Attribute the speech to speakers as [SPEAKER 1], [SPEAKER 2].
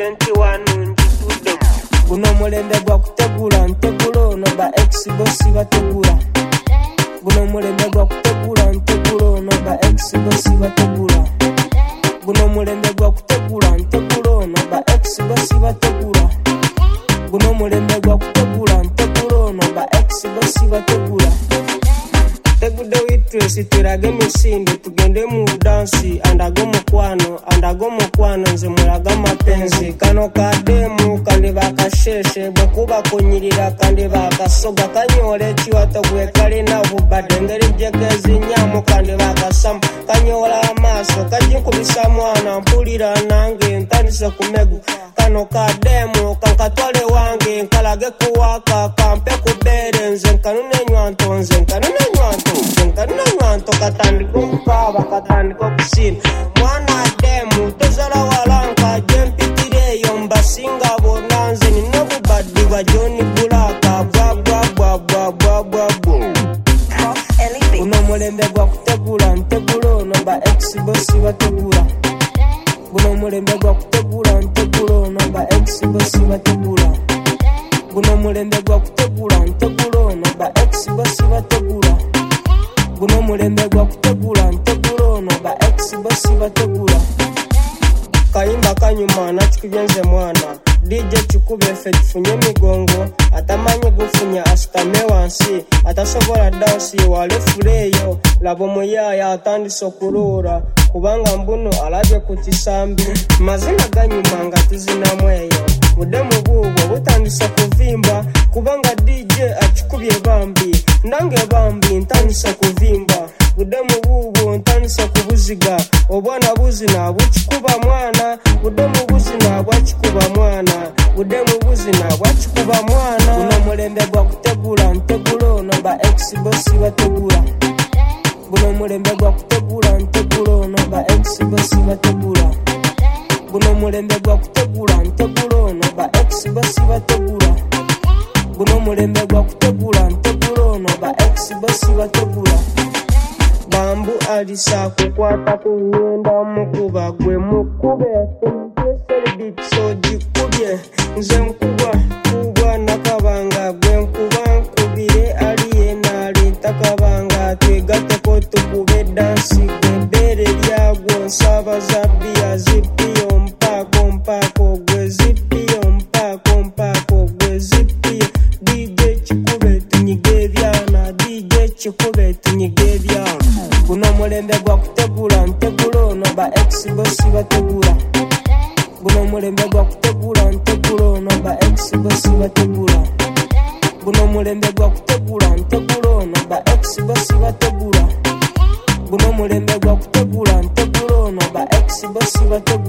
[SPEAKER 1] 21 njitudde.
[SPEAKER 2] Guno mulembe gwa kutegula ntegulo no ba ex bossi bategula. Guno mulembe gwa kutegula ntegulo no ba ex bossi bategula. Guno mulembe gwa kutegula ntegulo no ba ex bossi bategula. Guno mulembe gwa kutegula ntegulo no ba ex bossi bategula. Tegude witwesi turage misinde tugende mu dansi andago mukwano nze mulaga mapenzi kano kademu kandi bakasheshe bwekuba kunyirira kandi bakasoga kanyole ekiwato gwe kalina bubadde ngeri jegezi nyamu kandi bakasama kanyola amaaso kajinkubisa mwana mpulira nange ntandise kumegu kano kademu kankatwale wange nkalage kuwaka kampe kubere nze nkanune nywanto katandika omukaba katandika okusina mwana demu tozala walanka jempitireyo mbasinga bonna nze nina obubaddi bwa John Bulaka bwabwabwabwabwabwabwo. Guno mulembe gwa kutegula ntegulo no ba ex bossi bategula. Guno mulembe gwa kutegula ntegulo no ba ex bossi bategula. Guno mulembe gwa kutegula ntegulo no ba ex bossi bategula. Guno mulembe gwa kutegula ntegulo no ba ex bossi bategula. Kayimba kanyuma nakikubyenze mwana DJ chikube efe tufunye migongo atamanyi gufunya asukame wansi atasobola dansi wale fuleyo labo muyaya atandise okulura kubanga mbuno alabye ku kisambi mazina ganyuma nga tuzinamu eyo budemu bubwo butandise kuvimba kubanga DJ achikubye bambi nange bambi ntandise kuvimba budemu bubwo ntandise kubuziga obwana buzina buchikuba mwana budemu buzina bwachikuba mwana budemu buzina bwachikuba mwana. Guno mulembe gwa kutegula ntegulo no ba ex bossi bategula. Guno mulembe gwa kutegula ntegulo no ba ex bossi bategula. Guno mulembe gwa kutegula ntegulo no ba ex bossi bategula. Guno mulembe gwa kutegula ntegulo no ba ex bossi bategula. Bambu alisa kukwata kunyenda mukuba gwe mukube so jikubye nze nkubwa nakabanga gwe nkubire aliye nali takabanga twegateko tukube dansi gwebere lyagwo nsaba za bia zipiyo mpako gwe zipiyo mpako gwe zipiyo DJ chikube tunyige byana DJ chikube tunyige byana. Guno mulembe gwa kutegula ntegulo no ba ex bossi bategula. Guno mulembe gwa kutegula ntegulo no ba ex bossi bategula. Guno mulembe gwa kutegula ntegulo no ba ex bossi bategula. Guno mulembe gwa kutegula ntegulo no ba ex bossi bategula.